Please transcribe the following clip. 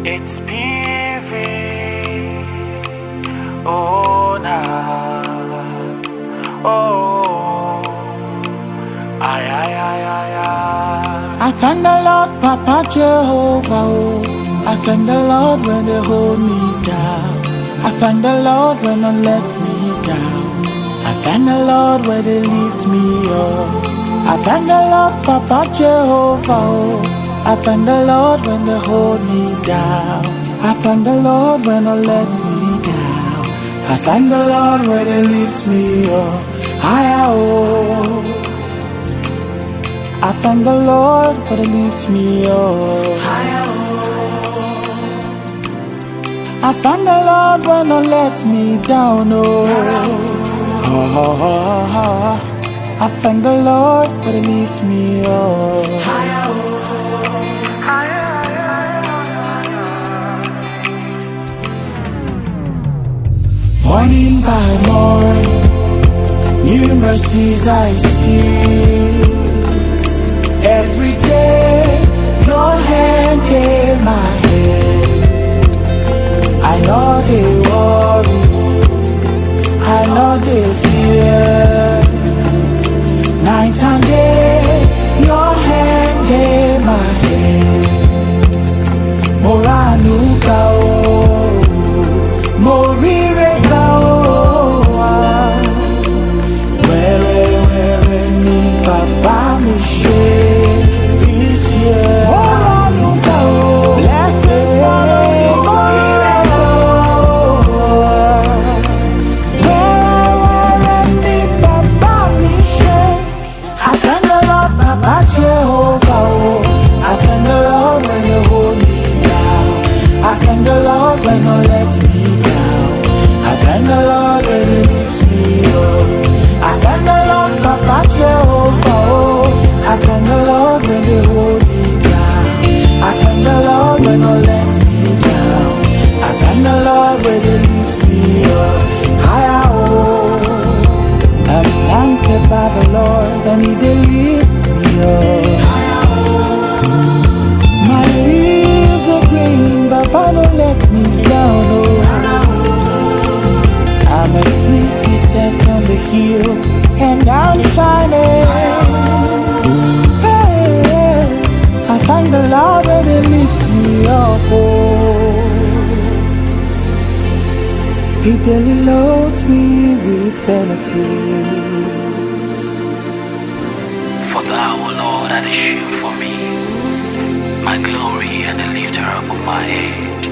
It's PV. Oh, nah. Oh, ay, ay, ay, ay, ay. I thank the Lord, Papa Jehovah. Oh, I thank the Lord when they hold me down. I thank the Lord when they let me down. I thank the Lord when they lift me up. I thank the Lord, Papa Jehovah. Oh, I thank the Lord when they hold me down. I thank the Lord when they let me down. I thank the Lord when they lift me up. Oh. I thank the Lord for the lift me up. I thank the Lord when He let me down. I thank the Lord for the lift me up. Morning by morning, new mercies I see. Every day, your hand in my head. I know they worry, I know they fear. Night and day, your hand in my head. Moranuka o, morire ka o. Where ni papa mi share. Blessings follow me, I thank the Lord, Papa Jehovah. I thank the Lord when you hold me down. I thank the Lord when you let me down. I thank the Lord when He lifts me up. I thank the Lord, Papa Jehovah. I thank the Lord when they hold me down. I thank the Lord when He lets me down. I thank the Lord when He lifts me up. I'm planted by the Lord and He lifts me up. My leaves are green, but don't let me down. I'm a city set on the hill and I'm shining. I thank the Lord when He lifts me up. He daily loads me with benefits. For thou, O Lord, art a shield for me, my glory and the lifter up of my head.